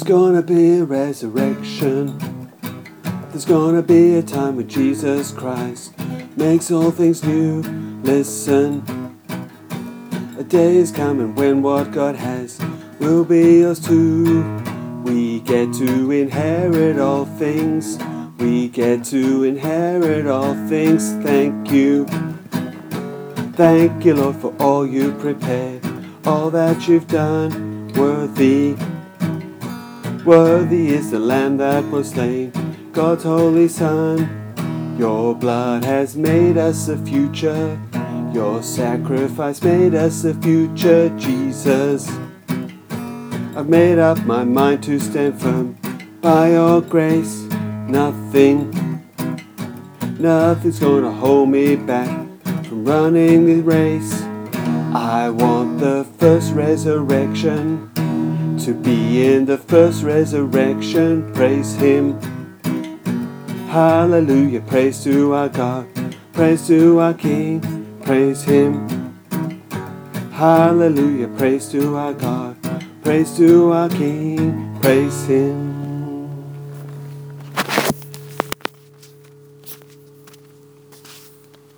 There's gonna be a resurrection. There's gonna be a time when Jesus Christ makes all things new. Listen, a day is coming when what God has will be yours too. We get to inherit all things. We get to inherit all things. Thank you. Thank you, Lord, for all you prepared, all that you've done. Worthy, worthy is the Lamb that was slain, God's holy Son. Your blood has made us a future. Your sacrifice made us a future, Jesus. I've made up my mind to stand firm by your grace. Nothing's gonna hold me back from running the race. I want the first resurrection, to be in the first resurrection. Praise Him. Hallelujah, praise to our God, praise to our King, praise Him. Hallelujah, praise to our God, praise to our King, praise Him.